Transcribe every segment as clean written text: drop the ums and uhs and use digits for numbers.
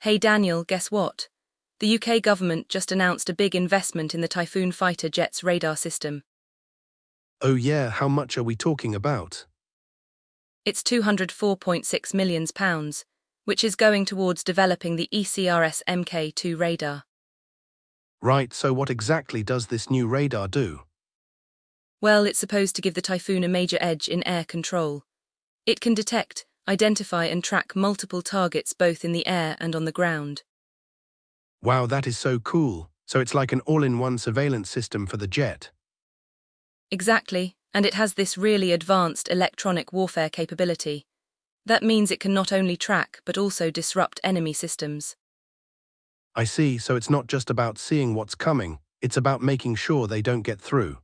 Hey Daniel, guess what? The UK government just announced a big investment in the Typhoon fighter jet's radar system. Oh yeah, how much are we talking about? It's £204.6 million, which is going towards developing the ECRS Mk2 radar. Right, so what exactly does this new radar do? Well, it's supposed to give the Typhoon a major edge in air control. It can detect, identify and track multiple targets both in the air and on the ground. Wow, that is so cool. So it's like an all-in-one surveillance system for the jet. Exactly, and it has this really advanced electronic warfare capability. That means it can not only track but also disrupt enemy systems. I see, so it's not just about seeing what's coming, it's about making sure they don't get through.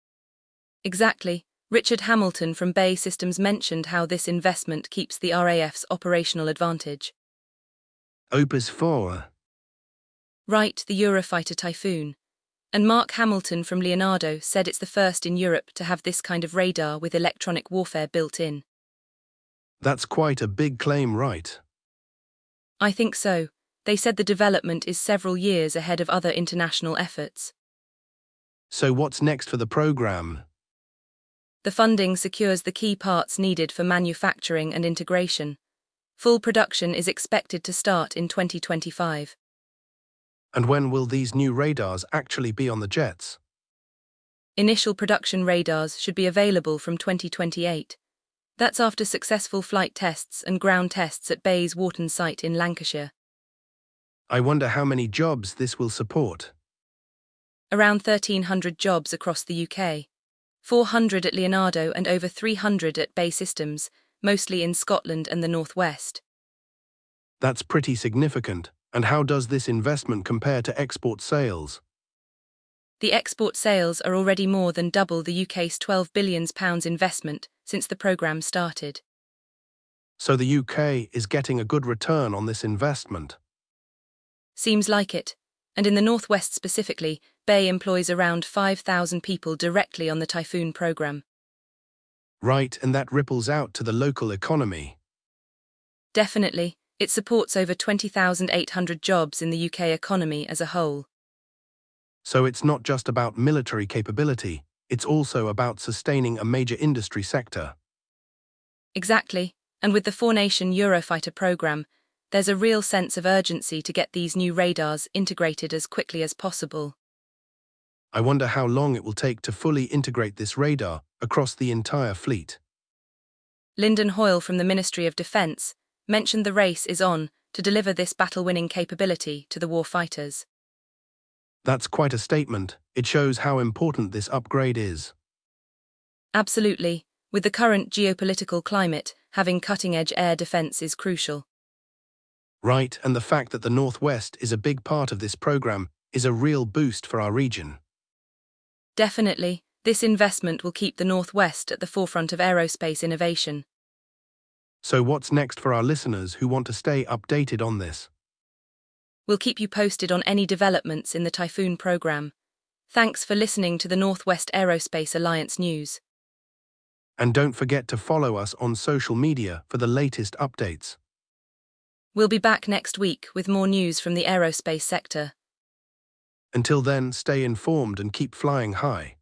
Exactly. Richard Hamilton from BAE Systems mentioned how this investment keeps the RAF's operational advantage. Opus 4. Right, the Eurofighter Typhoon. And Mark Hamilton from Leonardo said it's the first in Europe to have this kind of radar with electronic warfare built in. That's quite a big claim, right? I think so. They said the development is several years ahead of other international efforts. So what's next for the program? The funding secures the key parts needed for manufacturing and integration. Full production is expected to start in 2025. And when will these new radars actually be on the jets? Initial production radars should be available from 2028. That's after successful flight tests and ground tests at BAE's Warton site in Lancashire. I wonder how many jobs this will support. Around 1,300 jobs across the UK. 400 at Leonardo and over 300 at BAE Systems, mostly in Scotland and the North West. That's pretty significant. And how does this investment compare to export sales? The export sales are already more than double the UK's £12 billion investment since the programme started. So the UK is getting a good return on this investment. Seems like it. And in the North West specifically, BAE employs around 5,000 people directly on the Typhoon programme. Right, and that ripples out to the local economy. Definitely, it supports over 20,800 jobs in the UK economy as a whole. So it's not just about military capability, it's also about sustaining a major industry sector. Exactly, and with the four-nation Eurofighter programme, there's a real sense of urgency to get these new radars integrated as quickly as possible. I wonder how long it will take to fully integrate this radar across the entire fleet. Lyndon Hoyle from the Ministry of Defence mentioned the race is on to deliver this battle-winning capability to the warfighters. That's quite a statement. It shows how important this upgrade is. Absolutely. With the current geopolitical climate, having cutting-edge air defence is crucial. Right, and the fact that the Northwest is a big part of this program is a real boost for our region. Definitely, this investment will keep the Northwest at the forefront of aerospace innovation. So what's next for our listeners who want to stay updated on this? We'll keep you posted on any developments in the Typhoon programme. Thanks for listening to the Northwest Aerospace Alliance news. And don't forget to follow us on social media for the latest updates. We'll be back next week with more news from the aerospace sector. Until then, stay informed and keep flying high.